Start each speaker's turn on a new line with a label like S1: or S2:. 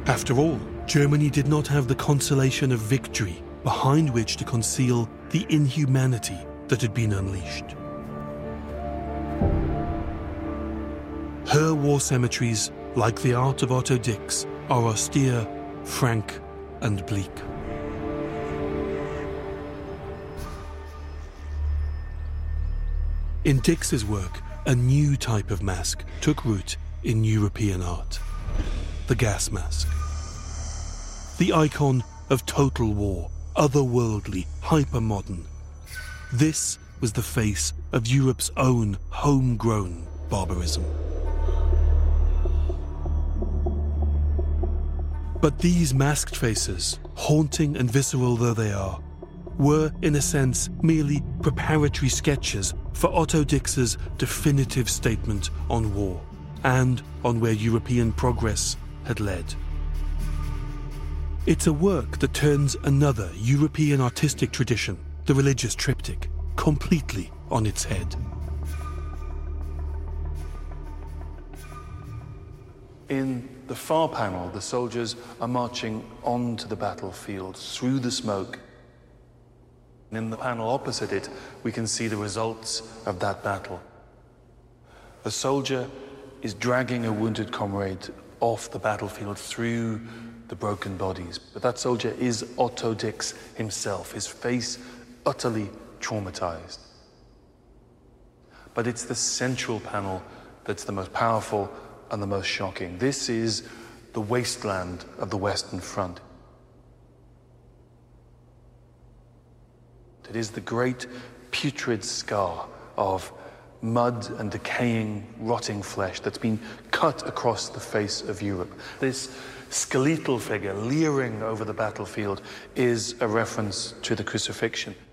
S1: After all, Germany did not have the consolation of victory behind which to conceal the inhumanity that had been unleashed. Her war cemeteries, like the art of Otto Dix, are austere, frank, and bleak. In Dix's work, a new type of mask took root in European art: the gas mask. The icon of total war, otherworldly, hypermodern. This was the face of Europe's own homegrown barbarism. But these masked faces, haunting and visceral though they are, were, in a sense, merely preparatory sketches for Otto Dix's definitive statement on war and on where European progress had led. It's a work that turns another European artistic tradition, the religious triptych, completely on its head. In the far panel, the soldiers are marching onto the battlefield through the smoke. In the panel opposite it, we can see the results of that battle. A soldier is dragging a wounded comrade off the battlefield through the broken bodies. But that soldier is Otto Dix himself, his face utterly traumatized. But it's the central panel that's the most powerful and the most shocking. This is the wasteland of the Western Front. It is the great putrid scar of mud and decaying, rotting flesh that's been cut across the face of Europe. This skeletal figure leering over the battlefield is a reference to the crucifixion.